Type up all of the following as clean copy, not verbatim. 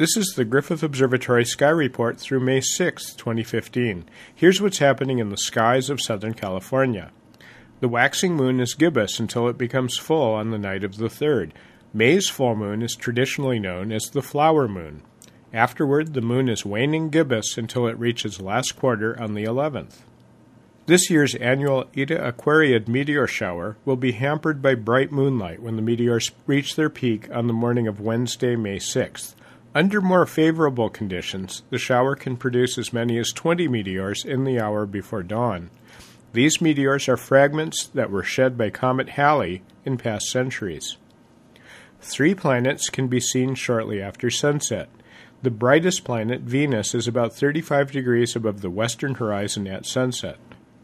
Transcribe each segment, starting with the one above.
This is the Griffith Observatory Sky Report through May 6, 2015. Here's what's happening in the skies of Southern California. The waxing moon is gibbous until it becomes full on the night of the 3rd. May's full moon is traditionally known as the flower moon. Afterward, the moon is waning gibbous until it reaches last quarter on the 11th. This year's annual Eta Aquariid meteor shower will be hampered by bright moonlight when the meteors reach their peak on the morning of Wednesday, May 6th. Under more favorable conditions, the shower can produce as many as 20 meteors in the hour before dawn. These meteors are fragments that were shed by Comet Halley in past centuries. 3 planets can be seen shortly after sunset. The brightest planet, Venus, is about 35 degrees above the western horizon at sunset.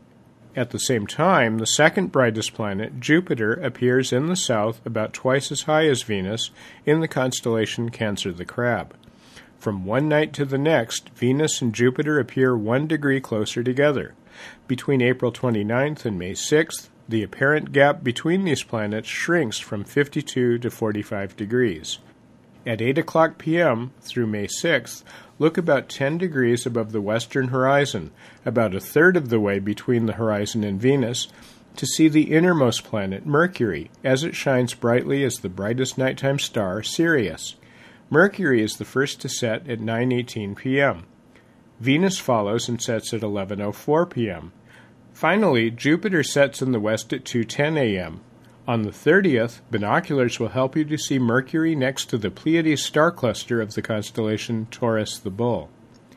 At the same time, the second brightest planet, Jupiter, appears in the south about twice as high as Venus in the constellation Cancer the Crab. From one night to the next, Venus and Jupiter appear 1 degree closer together. Between April 29th and May 6th, the apparent gap between these planets shrinks from 52 to 45 degrees. At 8 o'clock p.m. through May 6th, look about 10 degrees above the western horizon, about a third of the way between the horizon and Venus, to see the innermost planet, Mercury, as it shines brightly as the brightest nighttime star, Sirius. Mercury is the first to set at 9:18 p.m. Venus follows and sets at 11:04 p.m. Finally, Jupiter sets in the west at 2:10 a.m. On the 30th, binoculars will help you to see Mercury next to the Pleiades star cluster of the constellation Taurus the Bull.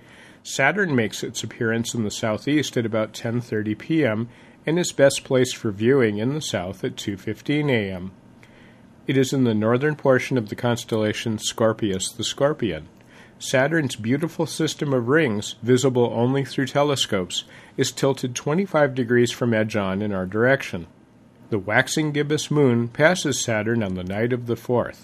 Saturn makes its appearance in the southeast at about 10:30 p.m. and is best placed for viewing in the south at 2:15 a.m. It is in the northern portion of the constellation Scorpius the Scorpion. Saturn's beautiful system of rings, visible only through telescopes, is tilted 25 degrees from edge-on in our direction. The waxing gibbous moon passes Saturn on the night of the 4th.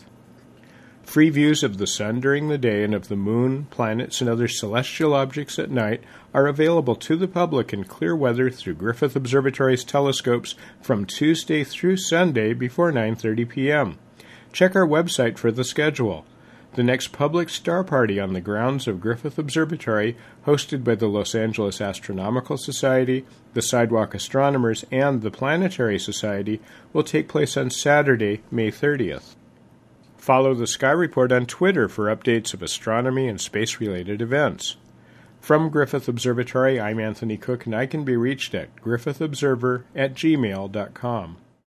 Free views of the sun during the day and of the moon, planets, and other celestial objects at night are available to the public in clear weather through Griffith Observatory's telescopes from Tuesday through Sunday before 9:30 p.m. Check our website for the schedule. The next public star party on the grounds of Griffith Observatory, hosted by the Los Angeles Astronomical Society, the Sidewalk Astronomers, and the Planetary Society, will take place on Saturday, May 30th. Follow the Sky Report on Twitter for updates of astronomy and space-related events. From Griffith Observatory, I'm Anthony Cook, and I can be reached at griffithobserver@gmail.com.